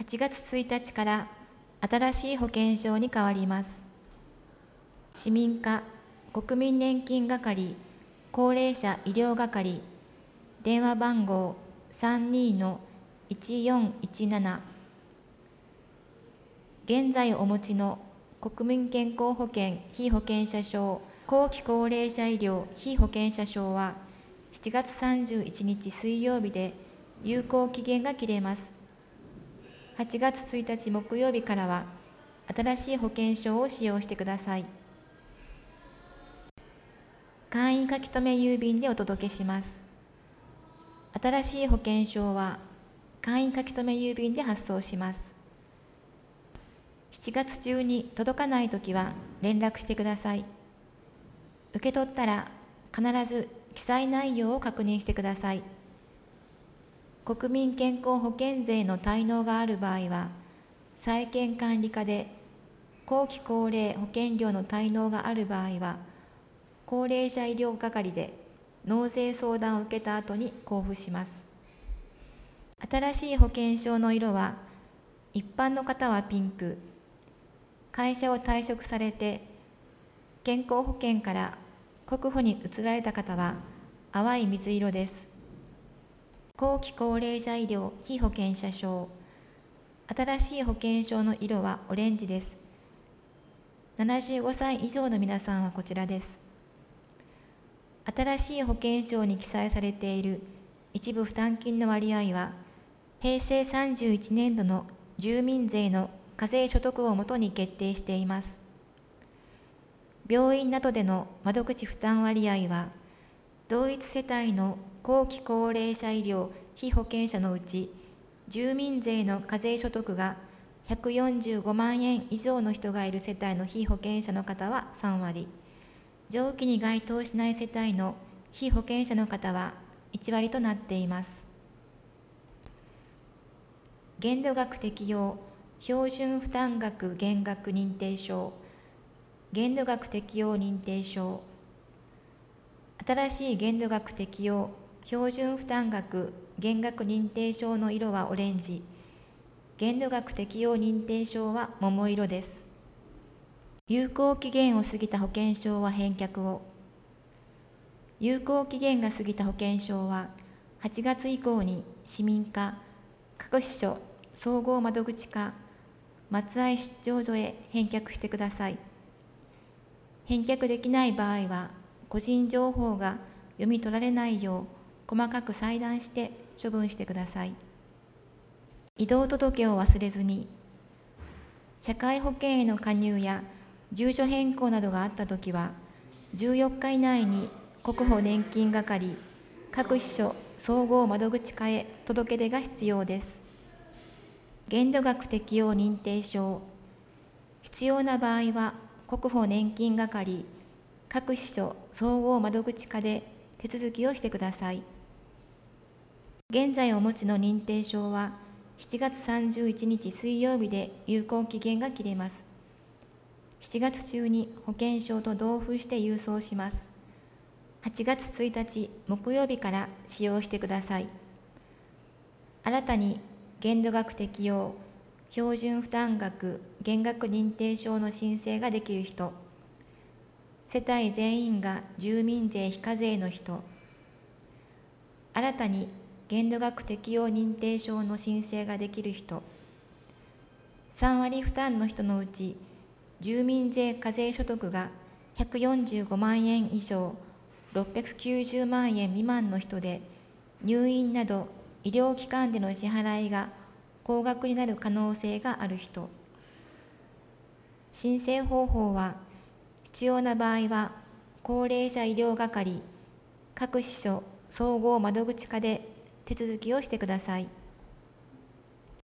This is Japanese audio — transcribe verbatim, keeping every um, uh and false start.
ちがつついたちから新しい保険証に変わります。市民課国民年金係高齢者医療係電話番号 さんにー いちよんいちなな。現在お持ちの国民健康保険被保険者証後期高齢者医療被保険者証はしちがつさんじゅういちにち水曜日で有効期限が切れます。はちがつついたち木曜日からは新しい保険証を使用してください。簡易書留郵便でお届けします。新しい保険証は簡易書留郵便で発送します。しちがつ中に届かないときは連絡してください。受け取ったら必ず記載内容を確認してください。国民健康保険税の滞納がある場合は、債権管理課で後期高齢保険料の滞納がある場合は、高齢者医療係で納税相談を受けた後に交付します。新しい保険証の色は、一般の方はピンク、会社を退職されて健康保険から国保に移られた方は淡い水色です。後期高齢者医療被保険者証。新しい保険証の色はオレンジです。ななじゅうごさい以上の皆さんはこちらです。新しい保険証に記載されている一部負担金の割合は、へいせいさんじゅういちねんどの住民税の課税所得をもとに決定しています。病院などでの窓口負担割合は、同一世帯の後期高齢者医療被保険者のうち、住民税の課税所得がひゃくよんじゅうごまんえん以上の人がいる世帯の被保険者の方はさんわり、上記に該当しない世帯の被保険者の方はいちわりとなっています。限度額適用標準負担額減額認定証、限度額適用認定証。新しい限度額適用標準負担額減額認定証の色はオレンジ、限度額適用認定証は桃色です。有効期限を過ぎた保険証は返却を。有効期限が過ぎた保険証ははちがつ以降に市民課、各支所、総合窓口課、松合出張所へ返却してください。返却できない場合は、個人情報が読み取られないよう細かく裁断して処分してください。移動届を忘れずに。社会保険への加入や住所変更などがあったときは、じゅうよっか以内に国保年金係、各支所、総合窓口課へ届け出が必要です。限度額適用認定証。必要な場合は、国保年金係、各支所、総合窓口課で手続きをしてください。現在お持ちの認定証は、しちがつさんじゅういちにち水曜日で有効期限が切れます。しちがつ中に保険証と同封して郵送します。はちがつついたち木曜日から使用してください。新たに限度額適用標準負担額減額認定証の申請ができる人、世帯全員が住民税非課税の人、新たに限度額適用認定証の申請ができる人、さんわり負担の人のうち住民税課税所得がひゃくよんじゅうごまんえん以上、ろっぴゃくきゅうじゅうまんえん未満の人で、入院など医療機関での支払いが高額になる可能性がある人。申請方法は、必要な場合は、高齢者医療係、各支所、総合窓口課で手続きをしてください。